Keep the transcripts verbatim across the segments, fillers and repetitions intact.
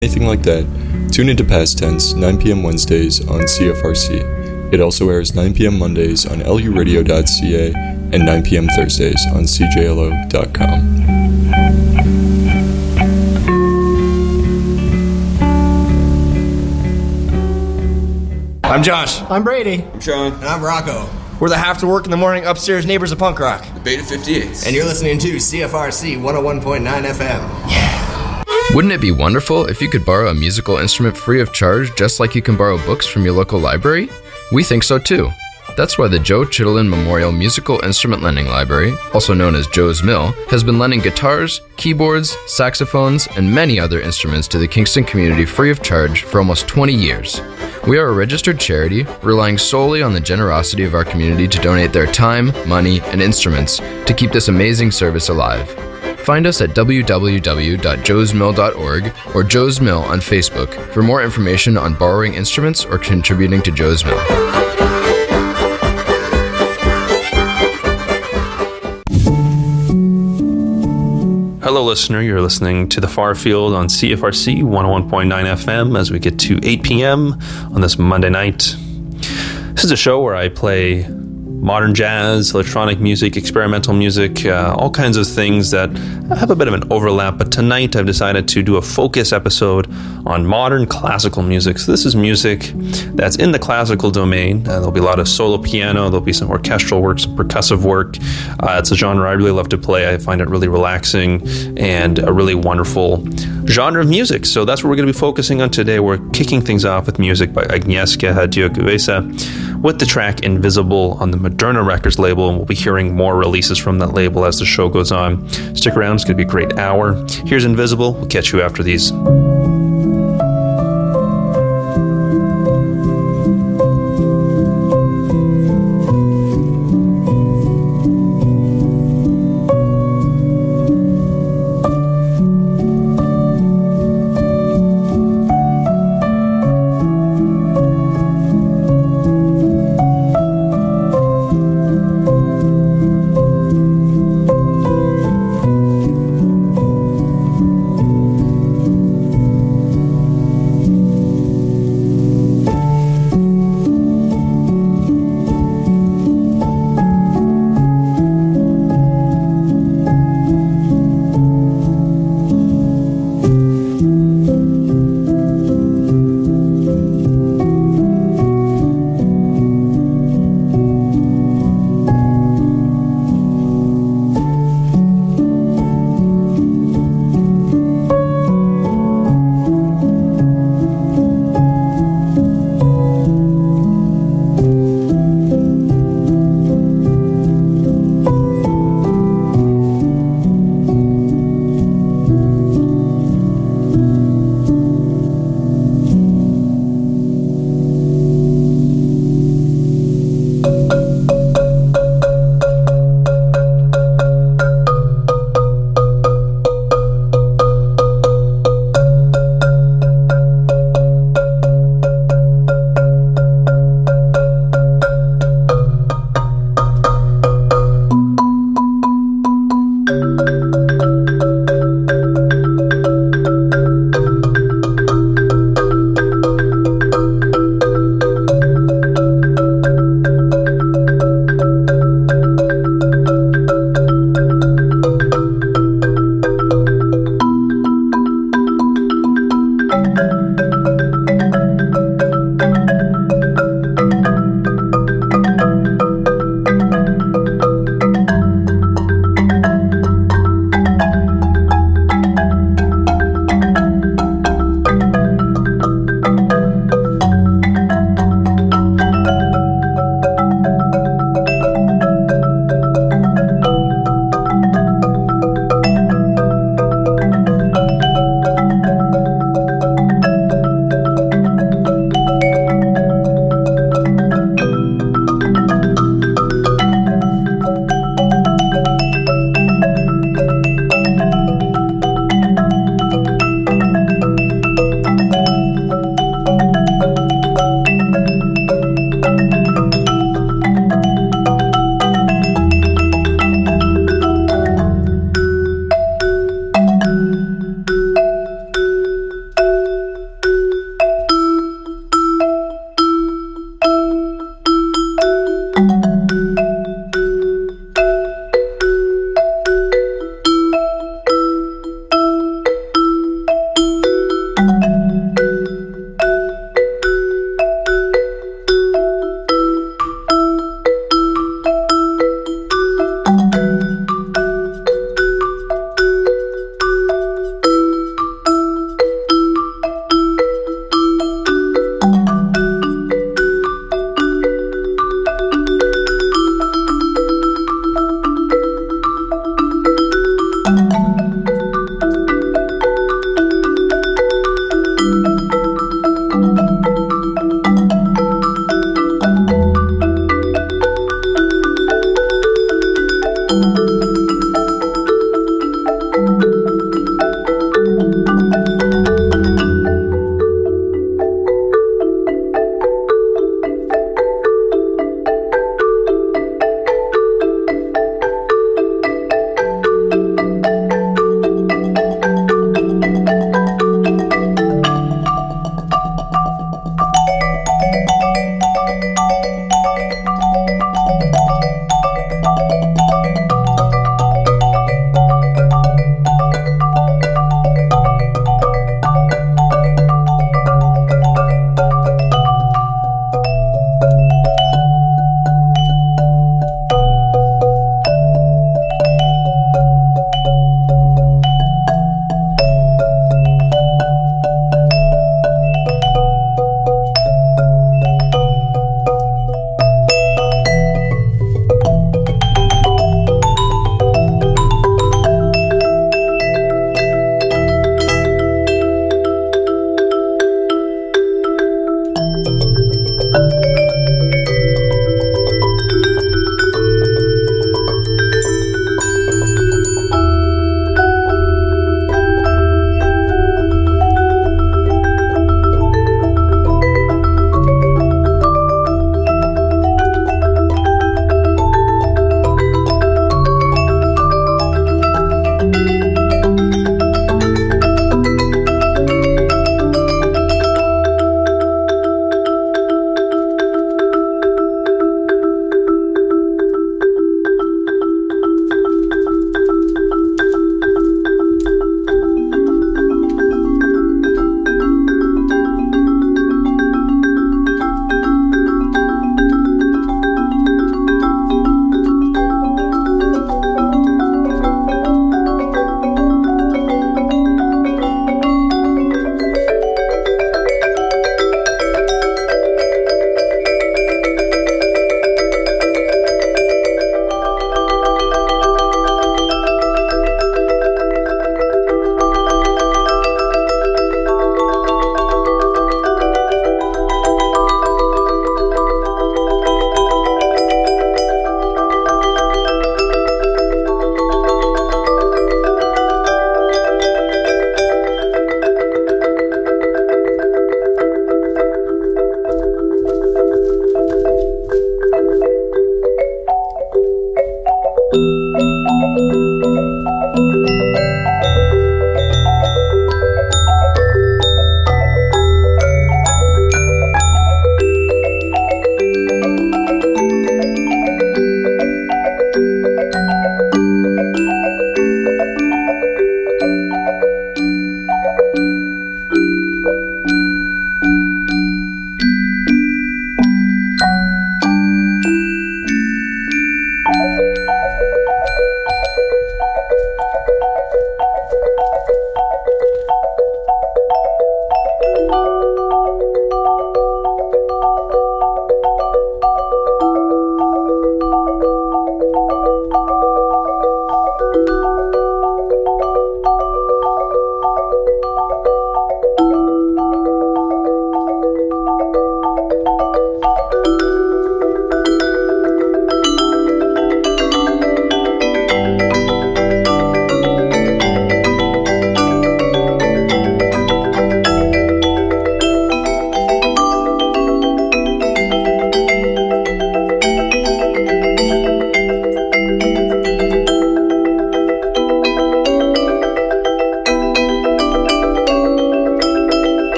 anything like that, tune into Past Tense, nine p.m. Wednesdays on C F R C. It also airs nine p.m. Mondays on L U radio dot C A and nine p.m. Thursdays on C J L O dot com. I'm Josh. I'm Brady. I'm Sean. And I'm Rocco. We're the Have to Work in the Morning upstairs neighbors of punk rock. The Beta fifty-eights. And you're listening to C F R C one oh one point nine F M. Yeah. Wouldn't it be wonderful if you could borrow a musical instrument free of charge, just like you can borrow books from your local library? We think so too. That's why the Joe Chittenden Memorial Musical Instrument Lending Library, also known as Joe's Mill, has been lending guitars, keyboards, saxophones, and many other instruments to the Kingston community free of charge for almost twenty years. We are a registered charity, relying solely on the generosity of our community to donate their time, money, and instruments to keep this amazing service alive. Find us at w w w dot joes mill dot org or Joe's Mill on Facebook for more information on borrowing instruments or contributing to Joe's Mill. Hello, listener. You're listening to The Far Field on C F R C one oh one point nine F M as we get to eight p.m. on this Monday night. This is a show where I play modern jazz, electronic music, experimental music, uh, all kinds of things that have a bit of an overlap. But tonight I've decided to do a focus episode on modern classical music. So this is music that's in the classical domain. Uh, there'll be a lot of solo piano. There'll be some orchestral work, some percussive work. Uh, it's a genre I really love to play. I find it really relaxing and a really wonderful genre of music. So that's what we're going to be focusing on today. We're kicking things off with music by Agnieszka Hadjiogwesa with the track Invisible on the Moderna Records label, and we'll be hearing more releases from that label as the show goes on. Stick around, it's going to be a great hour. Here's Invisible. We'll catch you after these.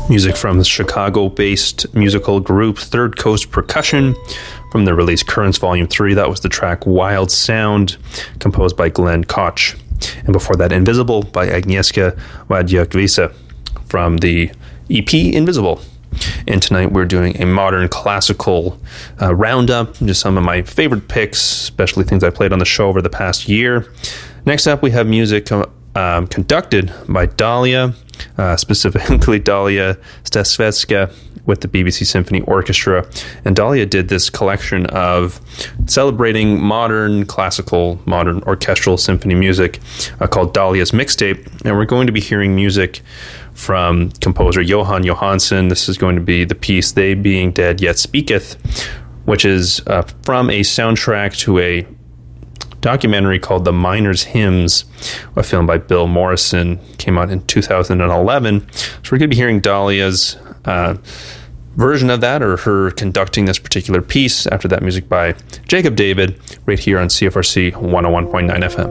Music from the Chicago-based musical group Third Coast Percussion from their release Currents Volume three. That was the track Wild Sound, composed by Glenn Koch. And before that, Invisible by Agnieszka Wojciechowicz from the E P Invisible. And tonight we're doing a modern classical uh, roundup, just some of my favorite picks, especially things I played on the show over the past year. Next up, we have music um, conducted by Dalia, uh, specifically Dalia Staszewska with the B B C Symphony Orchestra. And Dalia did this collection of celebrating modern classical, modern orchestral symphony music uh, called Dalia's Mixtape. And we're going to be hearing music from composer Johan Johansson. This is going to be the piece They Being Dead Yet Speaketh, which is uh, from a soundtrack to a documentary called The Miners' Hymns, a film by Bill Morrison, came out in two thousand eleven. So we're going to be hearing Dalia's uh, version of that, or her conducting this particular piece. After that, music by Jacob David, right here on C F R C one oh one point nine F M.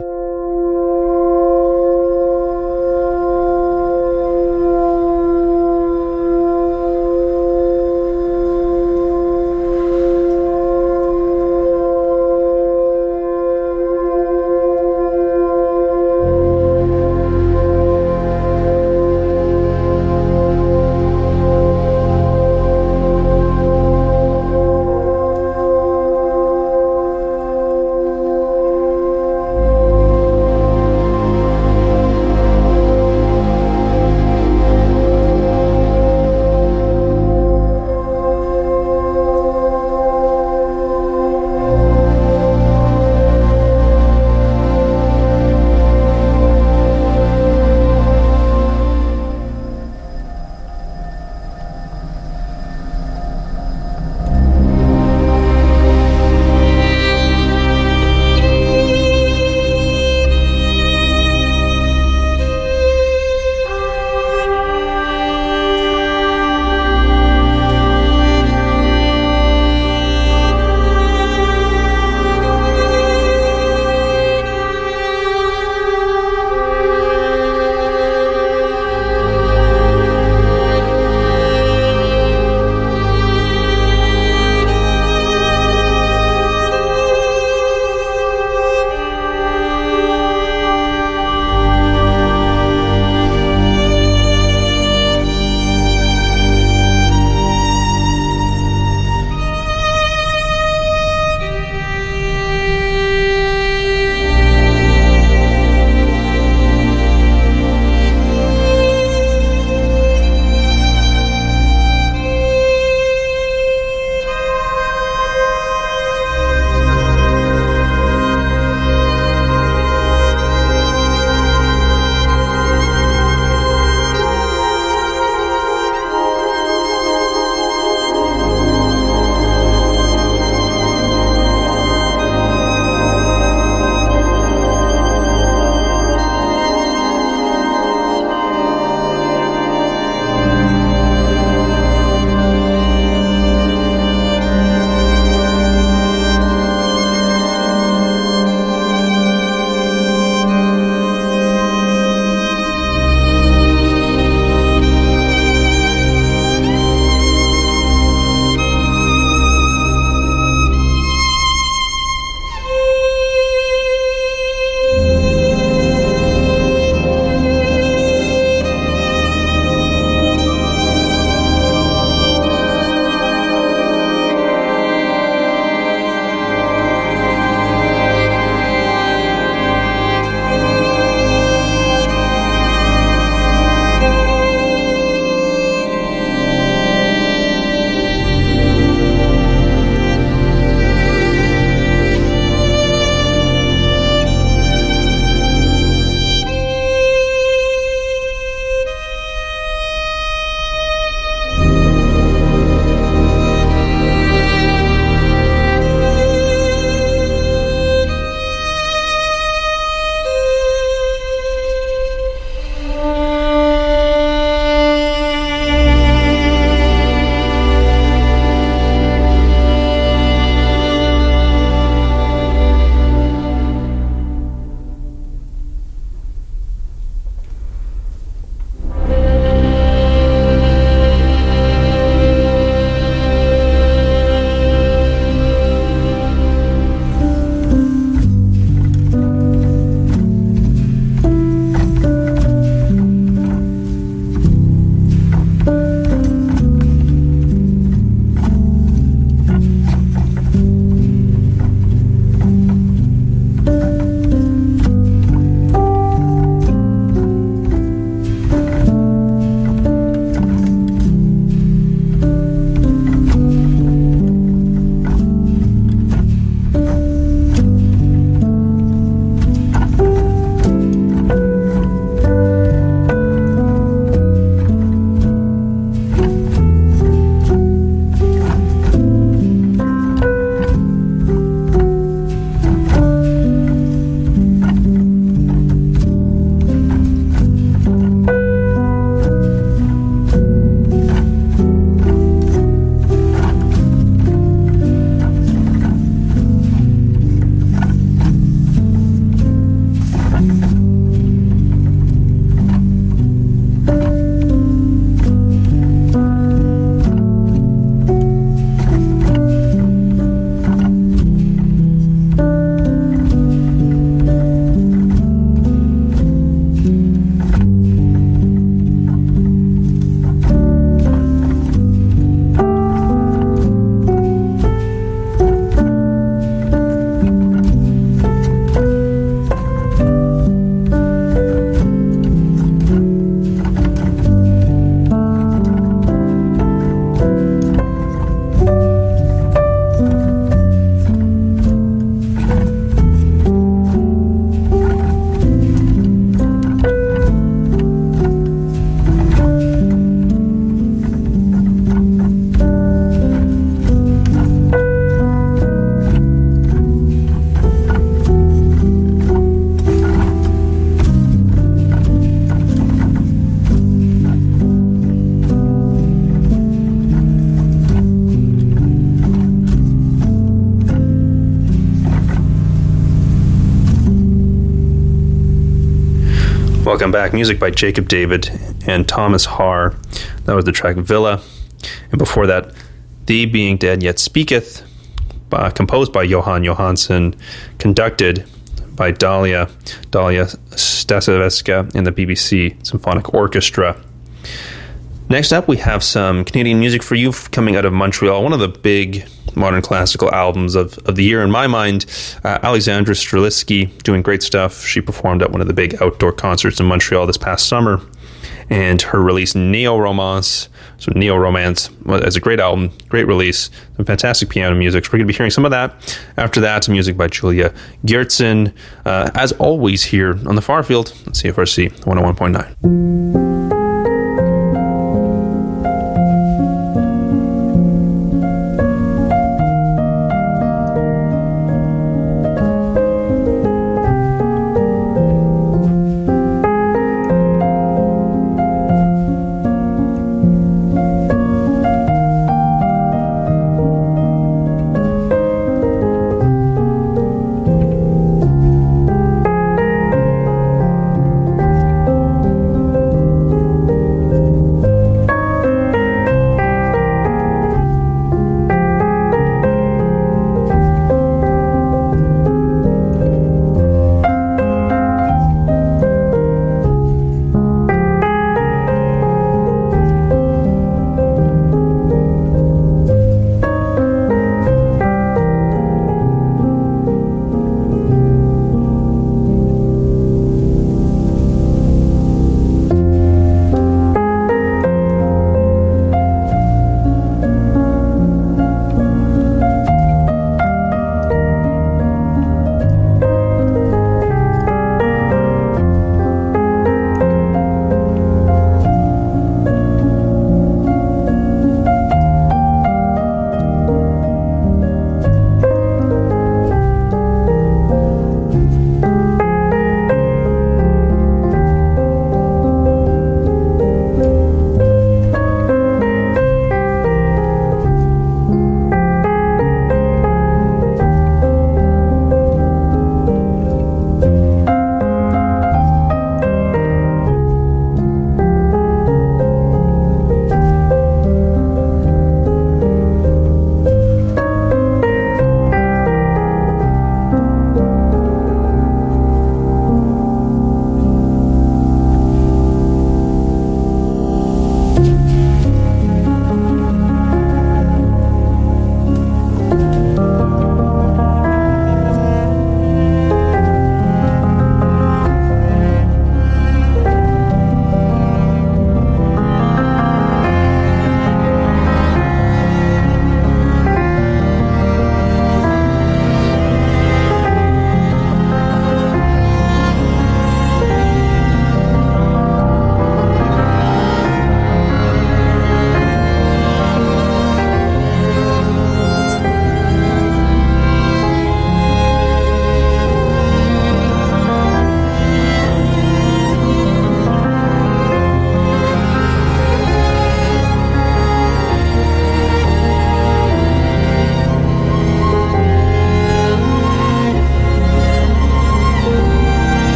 Welcome back. Music by Jacob David and Thomas Haar. That was the track Villa. And before that, Thee Being Dead Yet Speaketh, uh, composed by Johan Johansson, conducted by Dalia, Dalia Stasevska and the B B C Symphonic Orchestra. Next up, we have some Canadian music for you coming out of Montreal. One of the big modern classical albums of, of the year, in my mind. Uh, Alexandra Strelitzky doing great stuff. She performed at one of the big outdoor concerts in Montreal this past summer. And her release, Neo Romance, so Neo Romance, is a great album, great release, some fantastic piano music. So we're going to be hearing some of that. After that, music by Julia Geertsen. Uh, as always, here on the Far Field on C F R C one oh one point nine.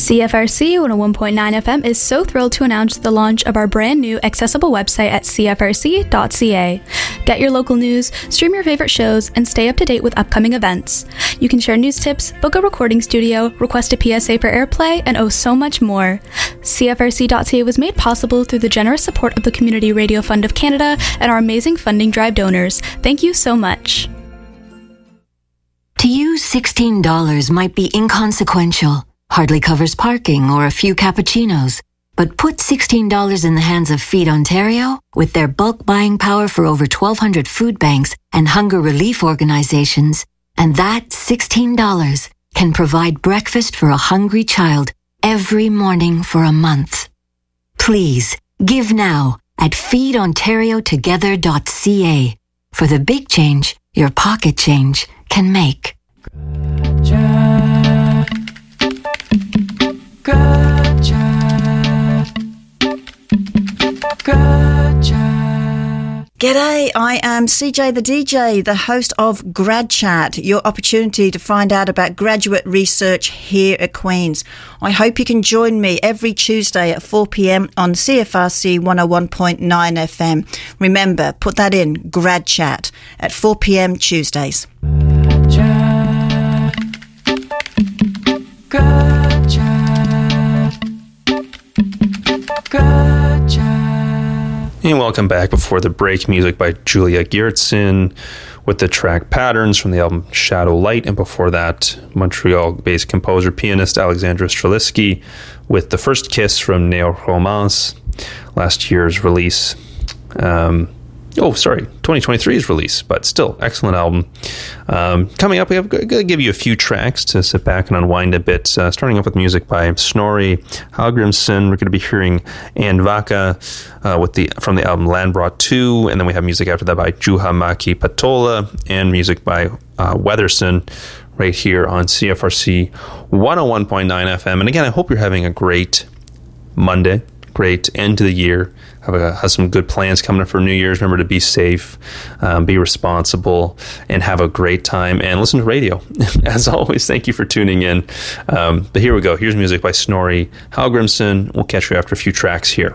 C F R C one oh one point nine F M is so thrilled to announce the launch of our brand new accessible website at c f r c dot c a. Get your local news, stream your favorite shows, and stay up to date with upcoming events. You can share news tips, book a recording studio, request a P S A for airplay, and oh so much more. C F R C dot C A was made possible through the generous support of the Community Radio Fund of Canada and our amazing funding drive donors. Thank you so much. To you, sixteen dollars might be inconsequential. Hardly covers parking or a few cappuccinos. But put sixteen dollars in the hands of Feed Ontario with their bulk buying power for over twelve hundred food banks and hunger relief organizations, and that sixteen dollars can provide breakfast for a hungry child every morning for a month. Please, give now at feed ontario together dot c a for the big change your pocket change can make. G'day, I am C J the D J, the host of Grad Chat, your opportunity to find out about graduate research here at Queen's. I hope you can join me every Tuesday at four p.m. on C F R C one oh one point nine F M. Remember, put that in, Grad Chat, at four p.m. Tuesdays. Grad Chat. Grad Chat. Grad Chat. And welcome back. Before the break, music by Julia Geertsen with the track Patterns from the album Shadow Light. And before that, Montreal-based composer, pianist Alexandra Streliski with The First Kiss from Neo Romance, last year's release. Um, oh, sorry, twenty twenty-three's release, but still, excellent album. Um, coming up, we have going to give you a few tracks to sit back and unwind a bit, uh, starting off with music by Snorri Hallgrimsson. We're going to be hearing Andvaka uh, with the from the album Landbrought two, and then we have music after that by Juha Maki Patola, and music by uh, Weatherson right here on C F R C one oh one point nine F M. And again, I hope you're having a great Monday, great end to the year. Have, a, have some good plans coming up for New Year's. Remember to be safe, um, be responsible, and have a great time. And listen to radio. As always, thank you for tuning in. Um, but here we go. Here's music by Snorri Hallgrimsson. We'll catch you after a few tracks here.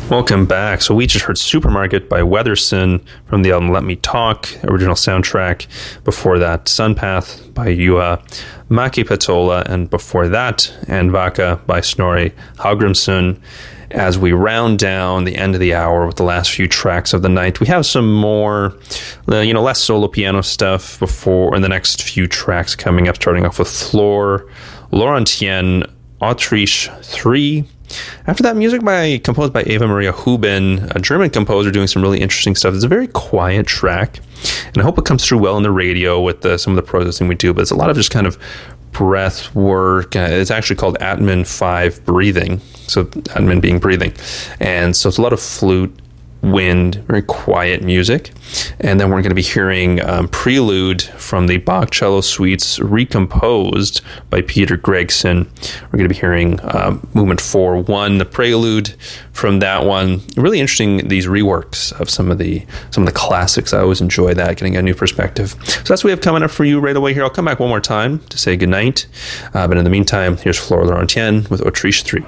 Welcome back. So we just heard Supermarket by Weatherson from the album Let Me Talk, original soundtrack. Before that, Sunpath by Juha Mäki-Pesola, and before that, Andvaka by Snorri Hallgrímsson. As we round down the end of the hour with the last few tracks of the night, we have some more, uh, you know, less solo piano stuff before, in the next few tracks coming up, starting off with Flor Laurentien, Autriche three. After that, music by composed by Eva Maria Huben, a German composer doing some really interesting stuff. It's a very quiet track, and I hope it comes through well on the radio with the, some of the processing we do, but it's a lot of just kind of breath work. Uh, it's actually called Atman five breathing, so Atman being breathing, and so it's a lot of flute, wind, very quiet music. And then we're going to be hearing um, Prelude from the Bach Cello Suites recomposed by Peter Gregson. We're going to be hearing um, Movement four one, the Prelude from that one. Really interesting, these reworks of some of the some of the classics. I always enjoy that, getting a new perspective. So that's what we have coming up for you right away here. I'll come back one more time to say goodnight. Uh, but in the meantime, here's Flor Laurentien with Autriche three.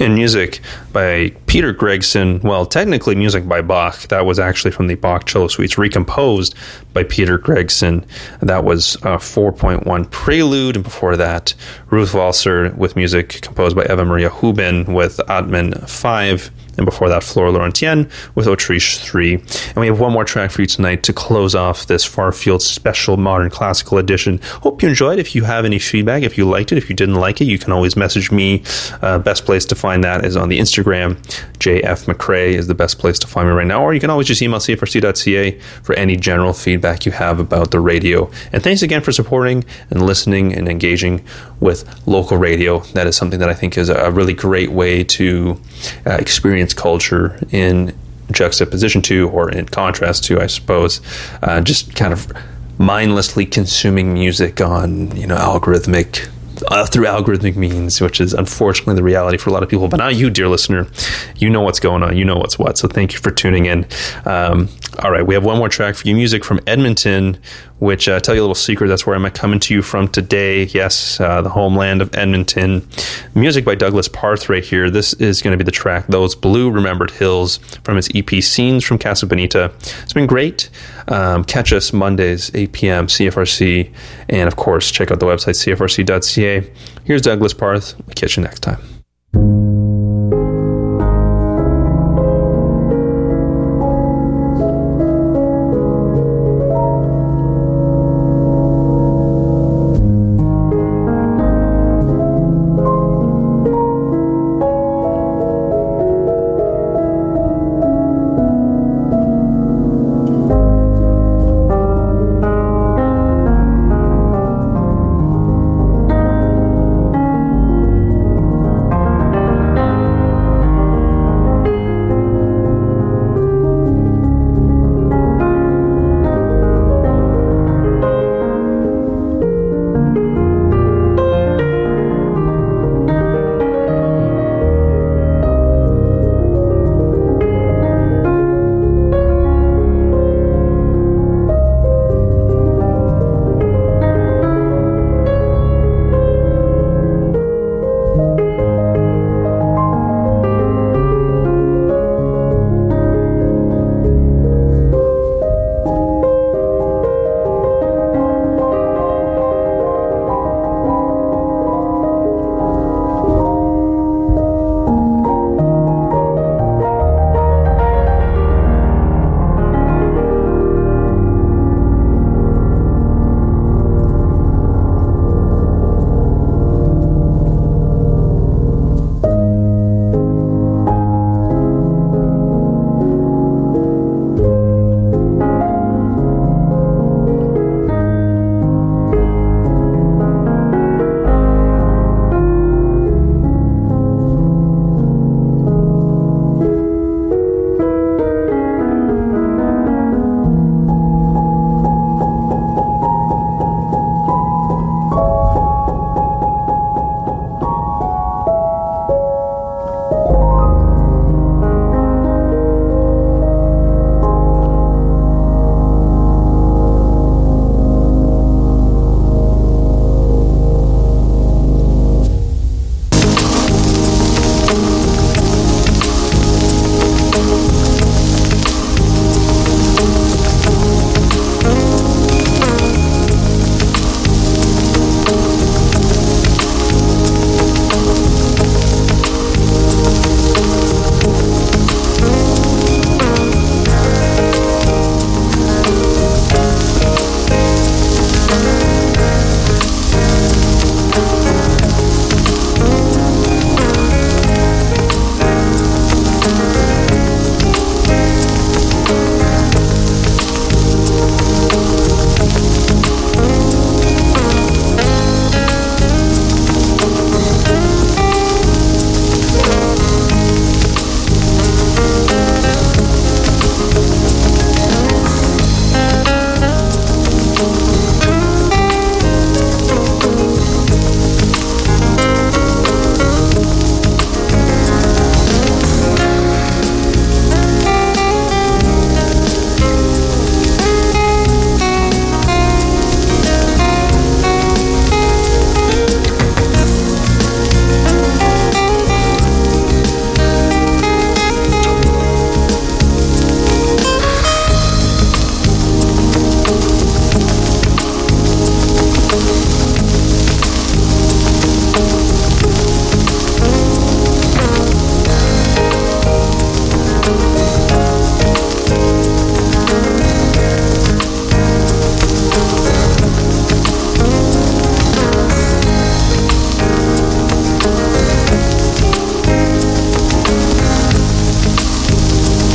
And music by Peter Gregson. Well, technically music by Bach. That was actually from the Bach Cello Suites, recomposed by Peter Gregson. That was uh, four point one Prelude. And before that, Ruth Walser with music composed by Eva Maria Hubin with Atman five. And before that, Flora Laurentienne with Autriche three. And we have one more track for you tonight to close off this Farfield special modern classical edition. Hope you enjoyed. If you have any feedback, if you liked it, if you didn't like it, you can always message me. Uh, best place to find that is on the Instagram. J F McCrae is the best place to find me right now. Or you can always just email C F R C dot C A for any general feedback you have about the radio. And thanks again for supporting and listening and engaging with local radio. That is something that I think is a really great way to uh, experience culture in juxtaposition to, or in contrast to, I suppose, uh, just kind of mindlessly consuming music on, you know, algorithmic Uh, through algorithmic means, which is unfortunately the reality for a lot of people. But now you, dear listener, you know what's going on. You know what's what. So thank you for tuning in. Um, all right, we have one more track for you. Music from Edmonton, which, uh, tell you a little secret, that's where I'm coming to you from today. Yes, uh, the homeland of Edmonton. Music by Douglas Parth right here. This is going to be the track, Those Blue Remembered Hills, from his E P Scenes from Casa Bonita. It's been great. Um, catch us Mondays, eight p.m., C F R C. And, of course, check out the website, C F R C dot C A. Here's Douglas Parth. We'll catch you next time.